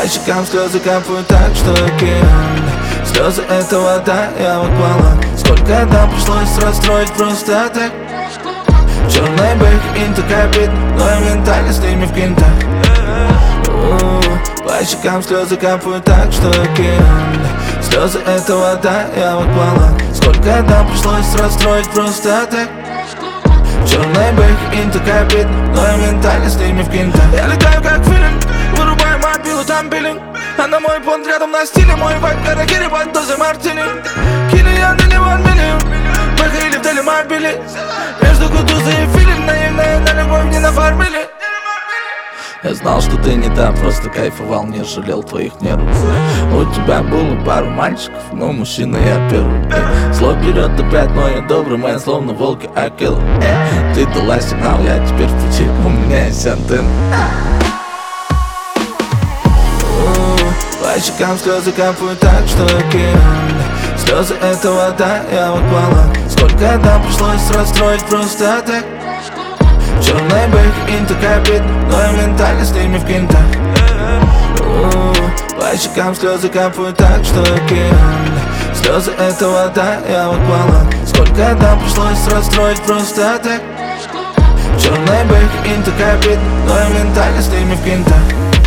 По щекам слезы капают так, что океан. Слезы — это вода, я в акваланг. Сколько нам пришлось расстроить просто так. Черный бэк, инта капит, но я ментально с ними в кинтах. По щекам слезы капают так, что океан. Слезы — это вода, я в акваланг. Сколько нам пришлось расстроить просто так. Черный бэк, инта капит, но я ментально с ними в кинтах. Я летаю как филин, вырубаю мобилу, там биллинг. А на мой понт рядом на стиле мой вайб, каракири под дозой мартини. Киллиан или 1 миллион, походили в телемобиле. Между кутузой и филин, наивная на любовь не нафармили. Я знал, что ты не та, просто кайфовал, не жалел твоих нервов. У тебя было пару мальчиков, но мужчина я первый. Зло берет опять, но я добрый, моя словно волки акел. Ты дала сигнал, я теперь в пути, у меня есть антенна. По щекам слезы капают так, что океан. Слезы — это вода, я в акваланг. Сколько нам пришлось расстроить просто так. Черный бэк, инта капит, но я ментально с ними в кинтах. По щекам слезы капают так, что океан. Слезы — это вода, я в акваланг. Сколько нам пришлось расстроить просто так. Черный бэк, инта капит, но я ментально с ними в кинтах.